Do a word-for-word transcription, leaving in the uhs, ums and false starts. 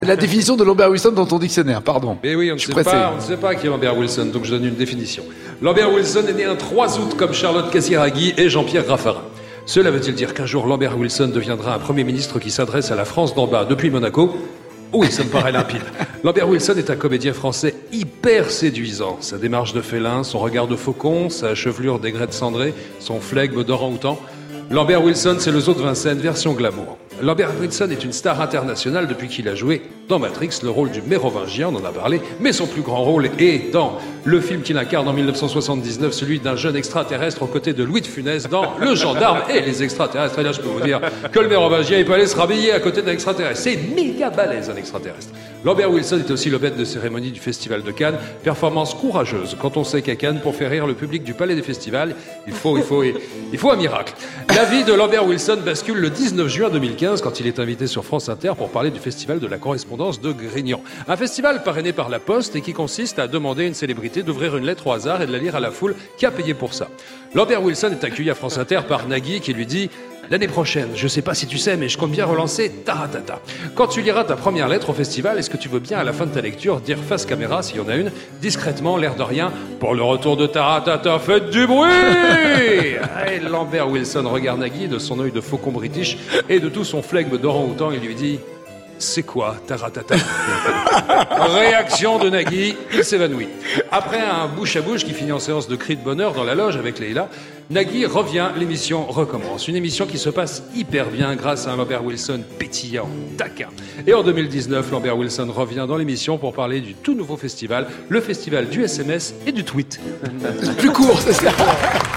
La définition de Lambert Wilson dans ton dictionnaire, pardon. Mais oui, on ne sait pas, on ne sait pas qui est Lambert Wilson, donc je donne une définition. Lambert Wilson est né un trois août comme Charlotte Casiraghi et Jean-Pierre Raffarin. Cela veut-il dire qu'un jour Lambert Wilson deviendra un Premier ministre qui s'adresse à la France d'en bas depuis Monaco ? Oui, ça me paraît limpide. Lambert Wilson est un comédien français hyper séduisant. Sa démarche de félin, son regard de faucon, sa chevelure d'aigrette cendrée, son flegme d'orang-outan. Lambert Wilson, c'est le Zoo de Vincennes, version glamour. Lambert Wilson est une star internationale depuis qu'il a joué dans Matrix le rôle du mérovingien, on en a parlé, mais son plus grand rôle est dans le film qu'il incarne en dix-neuf cent soixante-dix-neuf, celui d'un jeune extraterrestre aux côtés de Louis de Funès dans Le Gendarme et les extraterrestres. Et là, je peux vous dire que le mérovingien, il peut aller se rhabiller à côté d'un extraterrestre. C'est méga balèze, un extraterrestre. Lambert Wilson est aussi le maître de cérémonie du Festival de Cannes. Performance courageuse quand on sait qu'à Cannes, pour faire rire le public du Palais des Festivals, il faut, il faut, il faut un miracle. La vie de Lambert Wilson bascule le dix-neuf juin deux mille quinze quand il est invité sur France Inter pour parler du Festival de la correspondance de Grignan. Un festival parrainé par La Poste et qui consiste à demander à une célébrité d'ouvrir une lettre au hasard et de la lire à la foule qui a payé pour ça. Lambert Wilson est accueilli à France Inter par Nagui qui lui dit « L'année prochaine, je sais pas si tu sais, mais je compte bien relancer Taratata. Quand tu liras ta première lettre au festival, est-ce que tu veux bien, à la fin de ta lecture, dire face caméra, s'il y en a une, discrètement, l'air de rien, pour le retour de Taratata, faites du bruit !» Et Lambert Wilson regarde Nagui de son œil de faucon british et de tout son flegme d'orang-outan, il lui dit « C'est quoi Taratata ?» Réaction de Nagui, il s'évanouit. Après un bouche-à-bouche qui finit en séance de cris de bonheur dans la loge avec Leïla, Nagui revient, l'émission recommence. Une émission qui se passe hyper bien grâce à un Lambert Wilson pétillant, taquin. Et en deux mille dix-neuf, Lambert Wilson revient dans l'émission pour parler du tout nouveau festival, le festival du S M S et du tweet. C'est plus court, c'est ça.